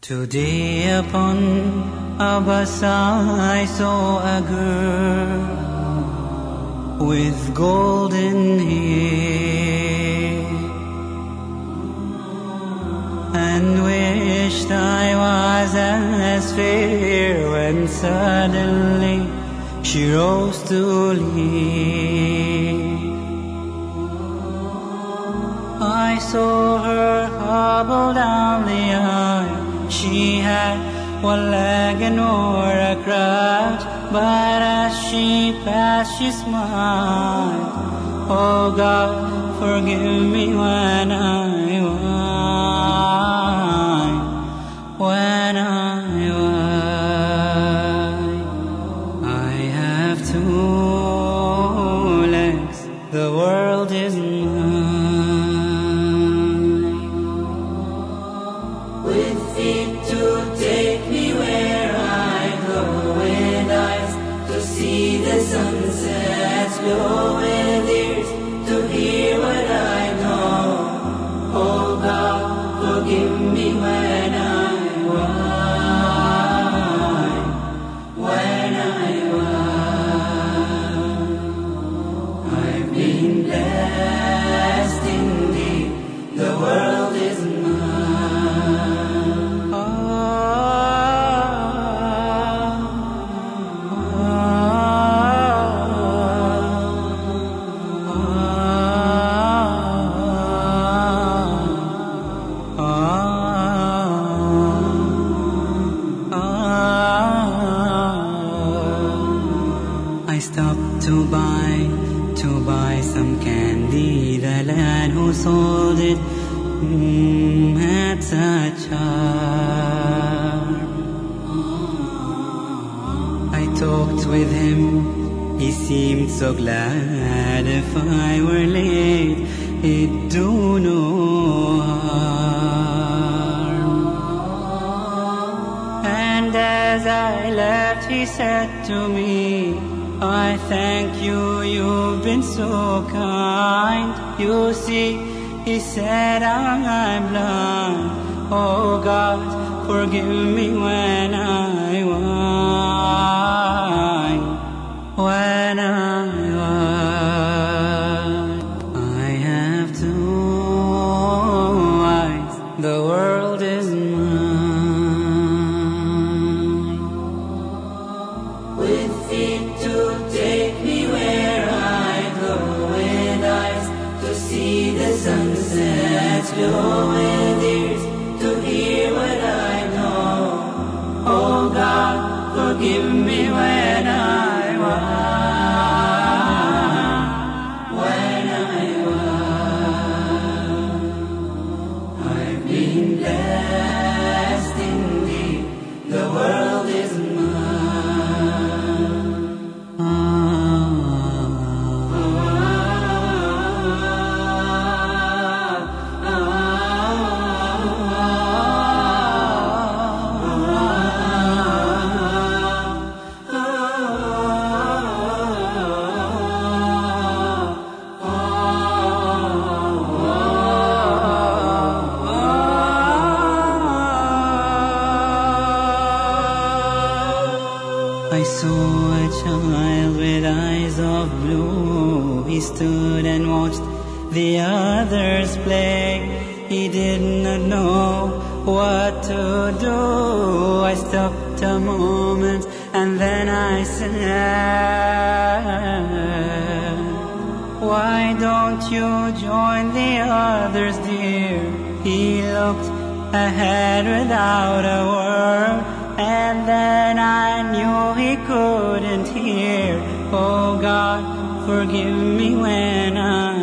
Today upon a bus I saw a girl with golden hair, and wished I was as fair, when suddenly she rose to leave. I saw her hobble down the aisle. She had one leg and wore a crutch, but as she passed she smiled. Oh God, forgive me when I whine, when I whine. I have two legs, the world is with feet to take me where I go, with eyes to see the sunsets glow, with ears to hear what I know. Oh God, forgive me when I whine, when I whine. I've been blessed indeed, the world is I stopped to buy some candy. The lad who sold it had such charm. I talked with him, he seemed so glad. If I were late, it'd do no harm. And as I left, he said to me, I thank you, you've been so kind. You see, he said, I'm blind. Oh God, forgive me when I whine, when I whine. I have two eyes, the world is mine. With feet to take me where I go, with eyes to see the sunsets glow, with ears to hear what I know. Oh God, forgive me when I whine, when I whine. I've been blessed indeed, the world is I saw a child with eyes of blue. He stood and watched the others play. He did not know what to do. I stopped a moment and then I said, why don't you join the others, dear? He looked ahead without a word, and then I knew he couldn't hear. Oh God, forgive me when I